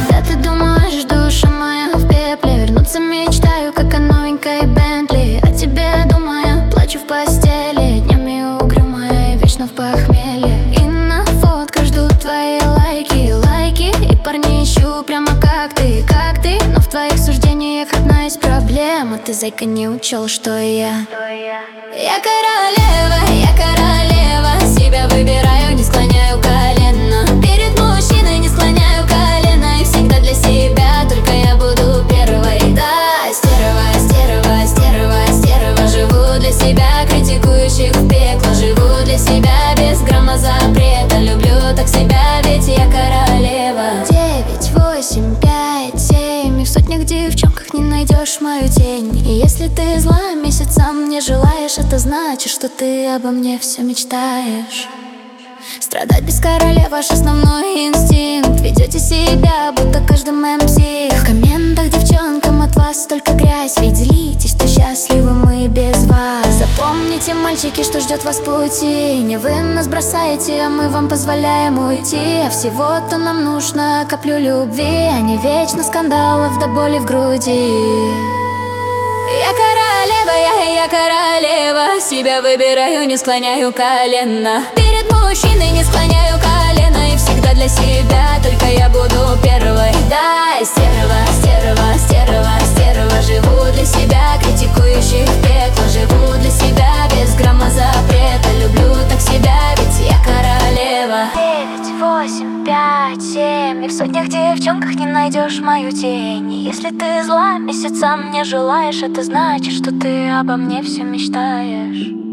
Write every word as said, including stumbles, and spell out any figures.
Когда ты думаешь, душа моя в пепле, вернуться мечтаю, как о новенькой Бентли. О тебе думая, плачу в постели, днями угрюмая, вечно в похмелье. И на фотках жду твои лайки, лайки. И парней ищу прямо как ты, как ты. Но в твоих суждениях одна из проблем: а ты, зайка, не учел, что я Я королева, я королева. Себя выбираю, не склоняю колено. Перед мужчиной не склоняю колено. И всегда для себя, только я буду первой. Да, стерва, стерва, стерва, стерва. Живу для себя, критикующих в пекло. Живу для себя, без грамма запрета. Люблю так себя, ведь я королева. Девять, восемь, пять, семь. И в сотнях девчонках не найдешь мою тень. И если ты зла месяцам не желаешь, это значит, что ты обо мне все мечтаешь. Страдать без короля — ваш основной инстинкт. Ведете себя, будто каждым эм си. В комментах девчонкам от вас только грязь. Ведь злитесь, что счастливы мы без вас. Запомните, мальчики, что ждет вас в пути. Не вы нас бросаете, а мы вам позволяем уйти. А всего-то нам нужно каплю любви, а не вечно скандалов до боли в груди. Я королева, я, я королева. Себя выбираю, не склоняю колено. Перед мужчиной не склоняю колено. И всегда для себя, только я буду первой. Да, стерва, стерва, стерва, стерва. Живу для себя, критикующих в пекло. Живу для себя, без грамма запрета. Люблю так себя, ведь я королева. Девять, восемь, пять, семь. И в сотнях девчонках не найдешь мою тень. И если ты зла месяцам не желаешь, это значит, что ты обо мне все мечтаешь.